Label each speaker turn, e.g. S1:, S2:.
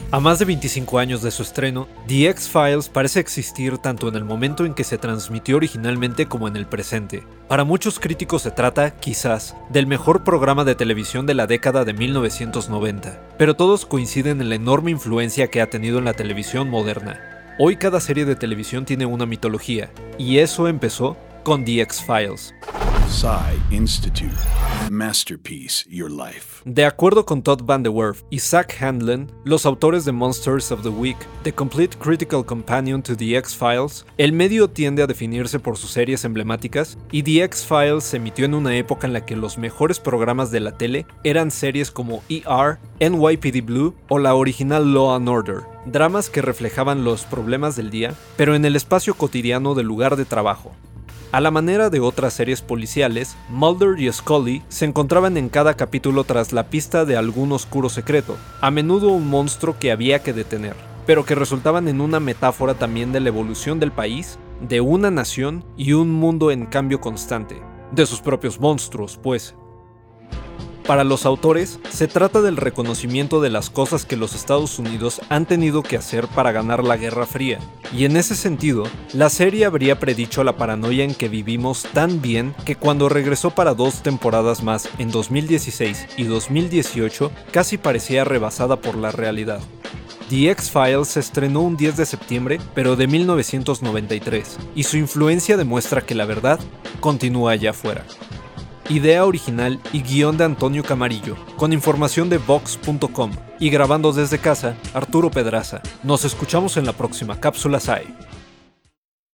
S1: A más de 25 años de su estreno, The X-Files parece existir tanto en el momento en que se transmitió originalmente como en el presente. Para muchos críticos se trata, quizás, del mejor programa de televisión de la década de 1990, pero todos coinciden en la enorme influencia que ha tenido en la televisión moderna. Hoy cada serie de televisión tiene una mitología, y eso empezó con The X-Files.
S2: Psy Institute. Masterpiece Your Life.
S1: De acuerdo con Todd Van Der Werf y Zach Handlen, los autores de Monsters of the Week, The Complete Critical Companion to The X-Files, el medio tiende a definirse por sus series emblemáticas, y The X-Files se emitió en una época en la que los mejores programas de la tele eran series como ER, NYPD Blue o la original Law and Order, dramas que reflejaban los problemas del día, pero en el espacio cotidiano del lugar de trabajo. A la manera de otras series policiales, Mulder y Scully se encontraban en cada capítulo tras la pista de algún oscuro secreto, a menudo un monstruo que había que detener, pero que resultaban en una metáfora también de la evolución del país, de una nación y un mundo en cambio constante, de sus propios monstruos, pues. Para los autores, se trata del reconocimiento de las cosas que los Estados Unidos han tenido que hacer para ganar la Guerra Fría, y en ese sentido, la serie habría predicho la paranoia en que vivimos tan bien que cuando regresó para 2 temporadas más en 2016 y 2018, casi parecía rebasada por la realidad. The X-Files se estrenó un 10 de septiembre, pero de 1993, y su influencia demuestra que la verdad continúa allá afuera. Idea original y guión de Antonio Camarillo, con información de Vox.com, y grabando desde casa, Arturo Pedraza. Nos escuchamos en la próxima Cápsula Psy.